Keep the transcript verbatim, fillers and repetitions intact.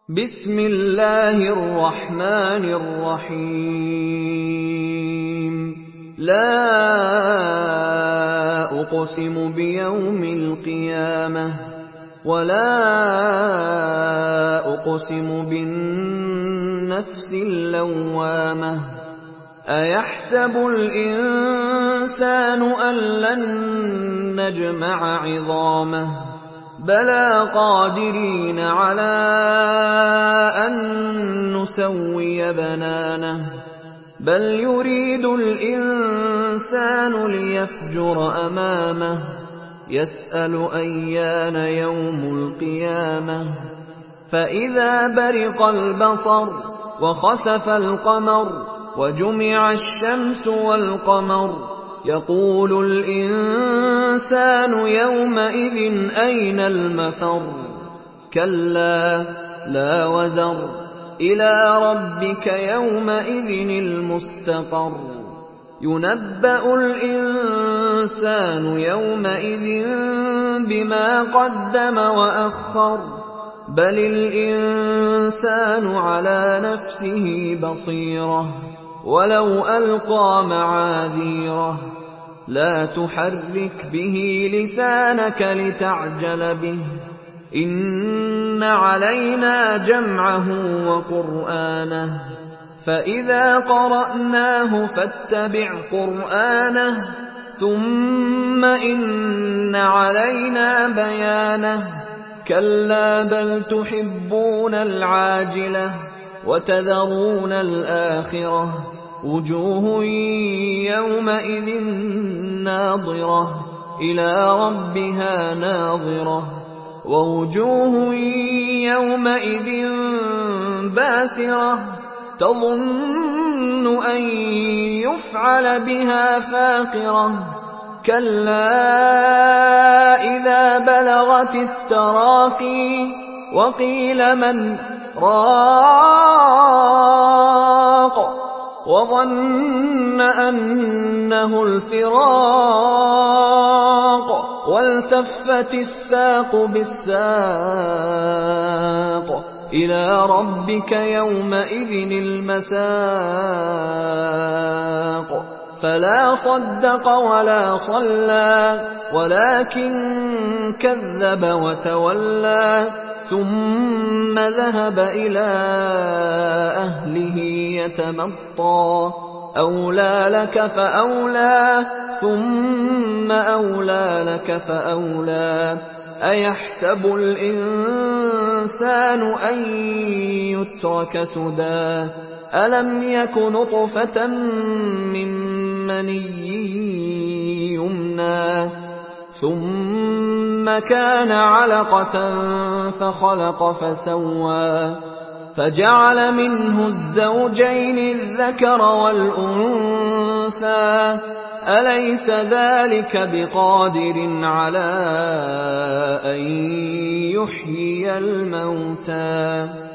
بسم الله الرحمن الرحيم لا أقسم بيوم القيامة ولا أقسم بالنفس اللوامة أيحسب الإنسان أن لن نجمع عظامه بلى قادرين على أن نسوي بنانه بل يريد الإنسان ليفجر أمامه يسأل أيان يوم القيامة فإذا برق البصر وخسف القمر وجمع الشمس والقمر يقول الإنسان يومئذ أين المفر كلا لا وزر إلى ربك يومئذ المستقر ينبأ الإنسان يومئذ بما قدم وأخر بل الإنسان على نفسه بصيرة ولو ألقى معاذيره لا تحرك به لسانك لتعجل به إن علينا جمعه وقرآنه فإذا قرأناه فاتبع قرآنه ثم إن علينا بيانه كلا بل تحبون العاجلة وتذرون الآخرة وجوه يومئذ ناظرة إلى ربها ناظرة ووجوه يومئذ باسرة تظن أن يفعل بها فاقرة كلا إذا بلغت التراقي وقيل من راق وظن أنه الفراق والتفت الساق بالساق إلى ربك يومئذ المساق فلا صدق ولا صلى ولكن كذب وتولى ثم ذهب إلى أهله يتمطى أولى لك فأولى ثم أولى لك فأولى أيحسب الإنسان أن يترك سدى ألم يك نطفة من مني يمنى ثم كان علقة فخلق فسوى فجعل منه الزوجين الذكر والأنثى أليس ذلك بقادر على أن يحيي الموتى